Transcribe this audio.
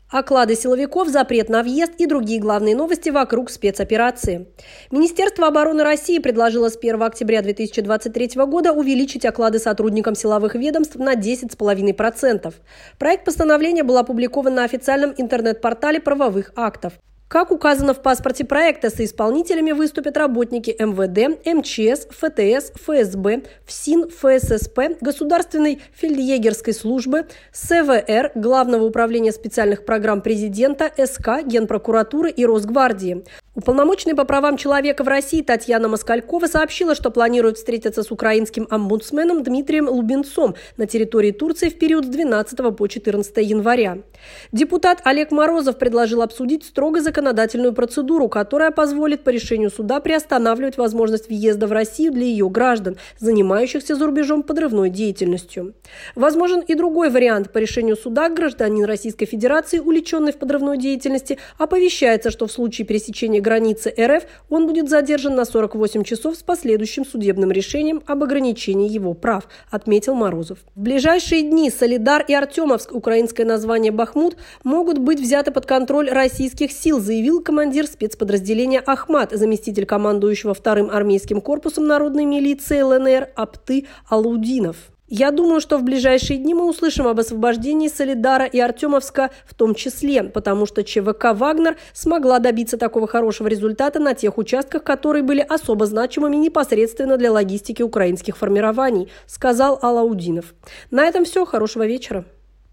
Оклады силовиков, запрет на въезд и другие главные новости вокруг спецоперации. Министерство обороны России предложило с 1 октября 2023 года увеличить оклады сотрудникам силовых ведомств на 10,5%. Проект постановления был опубликован на официальном интернет-портале правовых актов. Как указано в паспорте проекта, соисполнителями выступят работники МВД, МЧС, ФТС, ФСБ, ФСИН, ФССП, Государственной фельдъегерской службы, СВР, Главного управления специальных программ президента, СК, Генпрокуратуры и Росгвардии. Уполномоченная по правам человека в России Татьяна Москалькова сообщила, что планирует встретиться с украинским омбудсменом Дмитрием Лубенцом на территории Турции в период с 12 по 14 января. Депутат Олег Морозов предложил обсудить строго законодательную процедуру, которая позволит по решению суда приостанавливать возможность въезда в Россию для ее граждан, занимающихся за рубежом подрывной деятельностью. Возможен и другой вариант. По решению суда гражданин Российской Федерации, увлеченный в подрывной деятельности, оповещается, что в случае пересечения границы РФ он будет задержан на 48 часов с последующим судебным решением об ограничении его прав, отметил Морозов. В ближайшие дни Солидар и Артемовск, украинское название Бахмут, могут быть взяты под контроль российских сил, заявил командир спецподразделения Ахмат, заместитель командующего 2-м армейским корпусом народной милиции ЛНР Апты Алаудинов. Я думаю, что в ближайшие дни мы услышим об освобождении Солидара и Артемовска в том числе, потому что ЧВК «Вагнер» смогла добиться такого хорошего результата на тех участках, которые были особо значимыми непосредственно для логистики украинских формирований, сказал Алаудинов. На этом все. Хорошего вечера.